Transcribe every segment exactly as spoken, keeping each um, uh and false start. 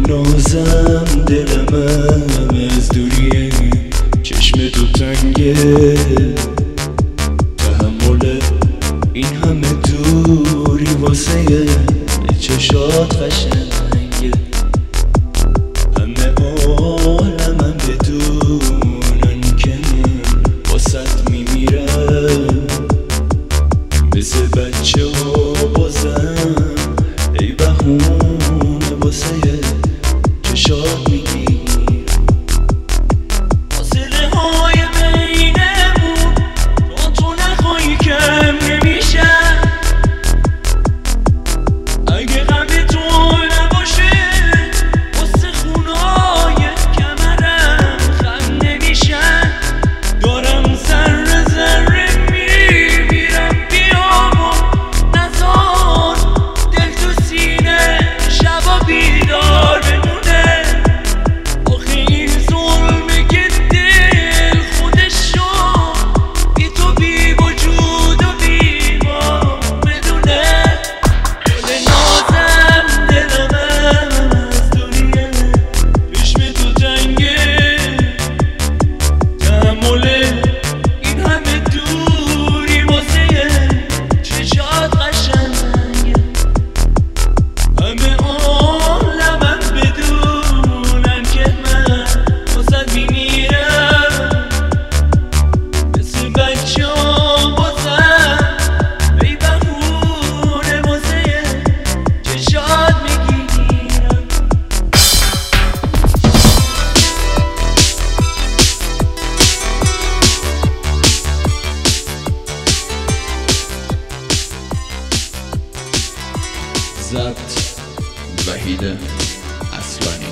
نازم دلم از دوریه، چشم تو تنگه، تحمل این همه دوری واسه چشات قشنگه. همه عالمم بدونن که من واسط میمیرم، مثل بچه ها بازم ای بهونه واسه چشات میگیرم. فاصله های بینمون تا تو نخواهی کم نمیشه، اگه غم تو نباشه واسه خونای کمرم خم نمیشن. دارم ذره ذره میمیرم، بیامون نزار دل تو سینه شبا بیدار بمونه. آخه این ظلمه که دل خودشو بی تو بی وجود و بی ما بدونه. گل نازم دلم از دوریه، چشم تو تنگه، تحمل این همه دوری واسه چشات قشنگه. همه عالمم بدونن که من واسط میمیرم، مثل بچه ها بازم ای بهونه واسه چشات میگیرم. ضبط وحید اصلانی.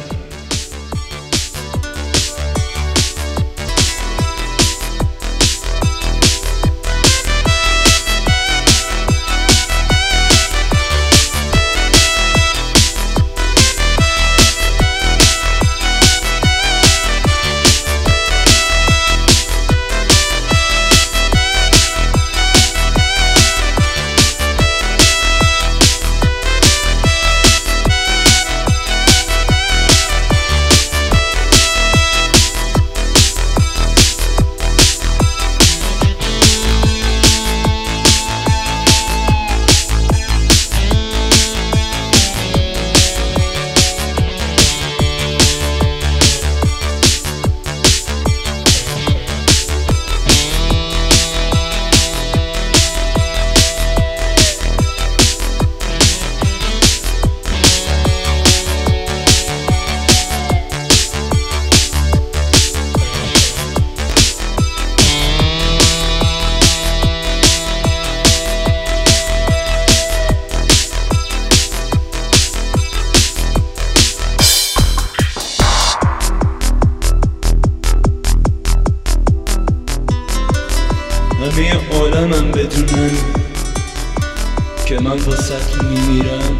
همه عالمم بدونن که من واسط میمیرم،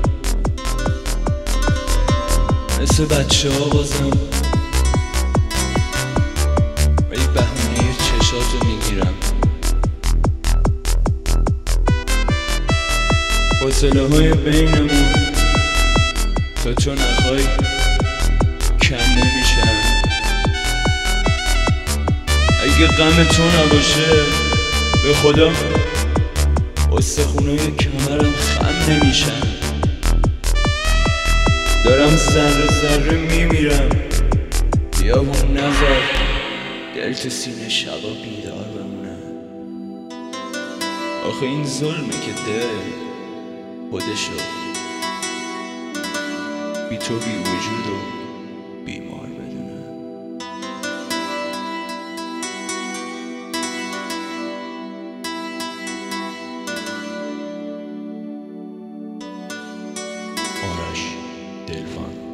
مثل بچه ها بازم ای بهونه چشاتو میگیرم. فاصله های بینمون تا تو نخوای کم نمیشن، اگه غم تو نباشه به خدا واسه خونای کمرم خم نمیشن. دارم ذره ذره میمیرم، بیامون نذار دل تو سینه شبا بیدار بمونه. آخه این ظلمه که دل خودشو بی تو بی وجود و بیمار بدونه. آرش دلوان.